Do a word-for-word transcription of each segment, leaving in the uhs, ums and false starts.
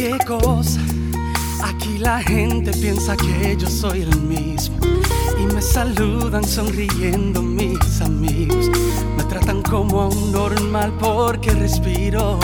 qué cosa. Aquí la gente piensa que yo soy el mismo y me saludan sonriendo mis amigos. Me tratan como a un normal porque respiro.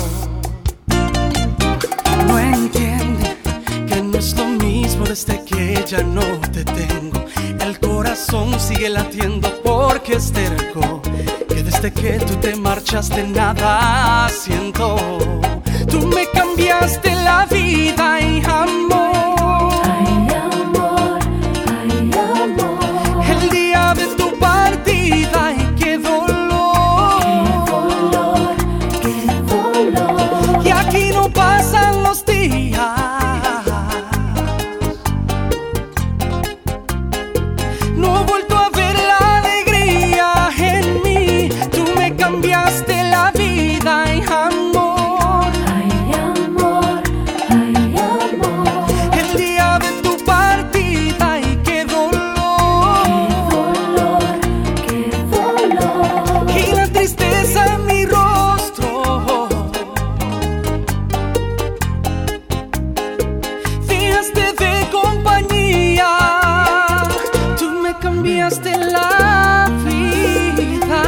No entienden que no es lo mismo desde que ya no te tengo. El corazón sigue latiendo porque es terco, que desde que tú te marchaste nada siento. Tú me cambiaste la vida y amor. Ay, amor, ay, amor. El día de tu partida y qué dolor. Qué dolor, qué dolor. Y aquí no pasan los días. No he vuelto a ver la alegría en mí. Tú me cambiaste la vida y amor. Cambiaste la vida.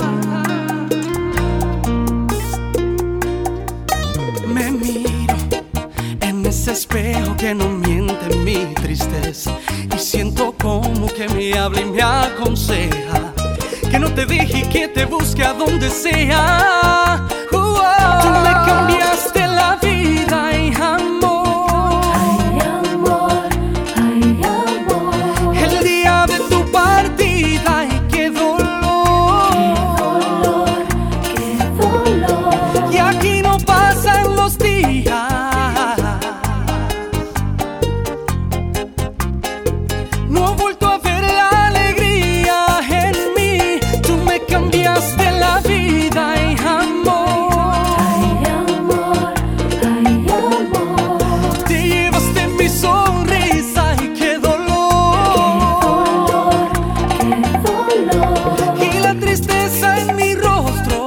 Me miro en ese espejo que no miente mi tristeza y siento como que me habla y me aconseja que no te deje y que te busque a donde sea. Uh -oh. Tú me cambiaste la vida y amor. No he vuelto a ver la alegría en mí. Tú me cambiaste la vida y amor. Ay, amor, ay, amor. Te llevaste mi sonrisa y qué dolor. Qué dolor, qué dolor. Y la tristeza en mi rostro.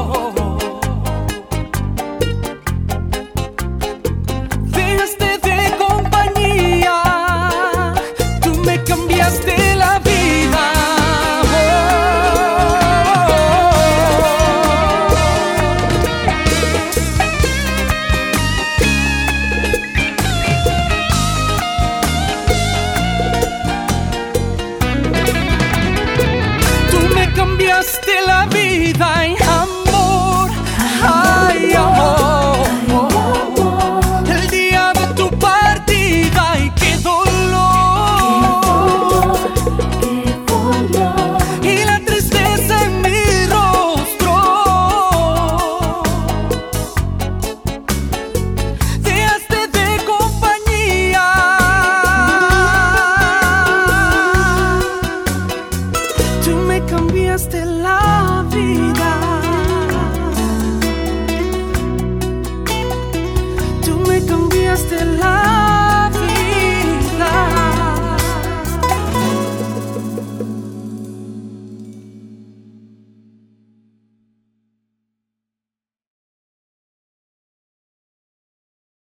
Dejaste de compañía. Cambiaste la vida. Tú me cambiaste la vida y amor. Ay, amor. El día de tu partida y qué dolor. Cambiaste la vida. Tú me cambiaste la